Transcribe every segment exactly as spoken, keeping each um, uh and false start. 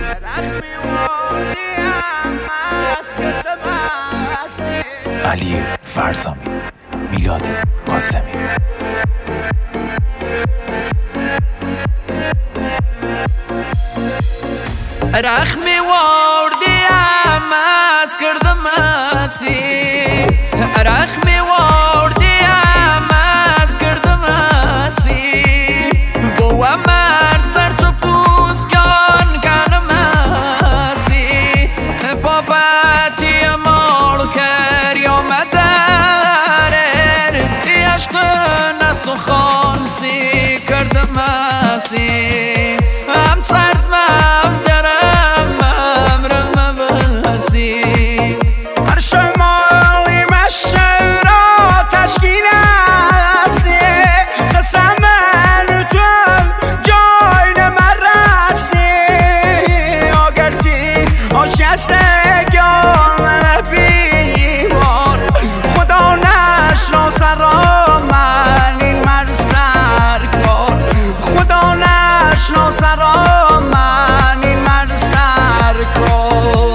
علی فرزامی، میلاد قاسمی. رخمی وردیم از کردم اسی رخمی وردیم از کردم اسی بو امر سر تو پوز کن کنم اسی بابتی مال کر یا مدرر عشق نسو خانسی کردم اسی هم سرد مم هر شمالی مشه را تشکیل هستی قسم تو جای نمرسی آگرتی آشسگان بیمار خدا نشناس را من این مر سر کار خدا نشناس را من این مر سر کار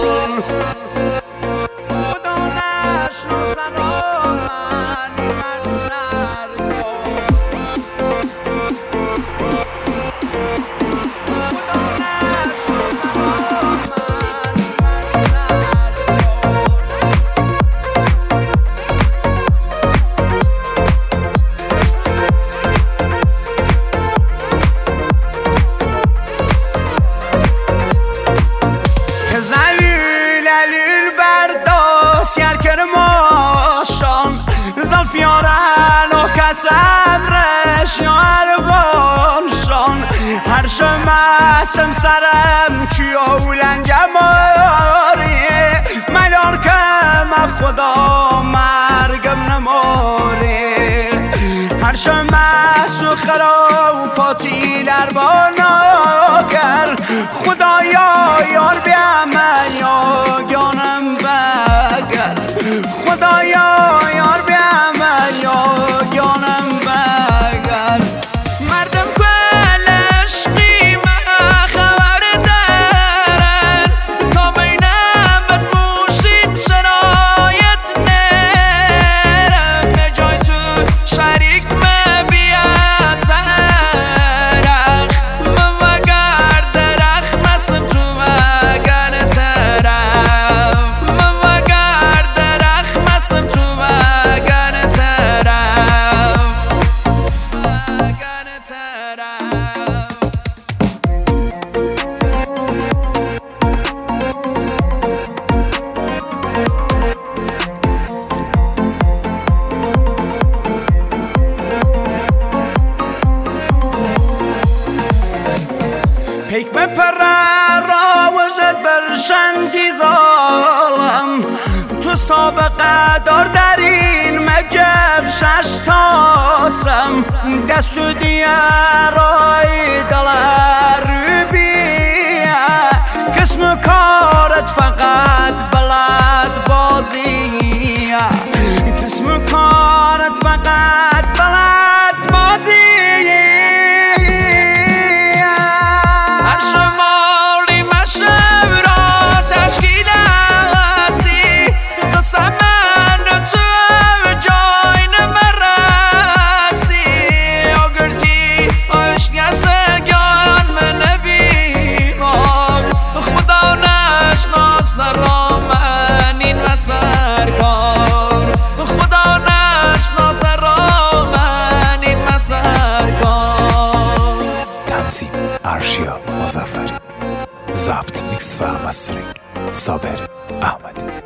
زلفیارن و کسم رشیار بانشان هر شمستم سرم چی اولنگم آریه ملان کم خدا مرگم نماره هر شمست و خرا و پاتی لربانا کر خدایا یار بیم یا گانم بگر خدایا یار بیم یا گانم بگر مردم کلش قیمه خبر دارن تا بینم بدموشین شرایط نرم به جای تو شریک مبیا سرخ مگر درخ مسم تو مگر طرف مگر درخ مسم تو حکم پر را وجد برشندی ظالم تو سابقه دار در این مجب شش تاسم دست و دیارای دلار بیه قسم کارت فقط بلد بازیه قسم کارت فقط بلد بازیه شمالی مشم را تشکیل هستی قسم تو جای نمرسی آگرتی آشناسگان من بیمار خدا نشناس را من این مسر کار خدا نشناس را من این مسر کار. تنظیم ارشیا مظفری، ضبط میکس و مسترینگ صابر احمدی.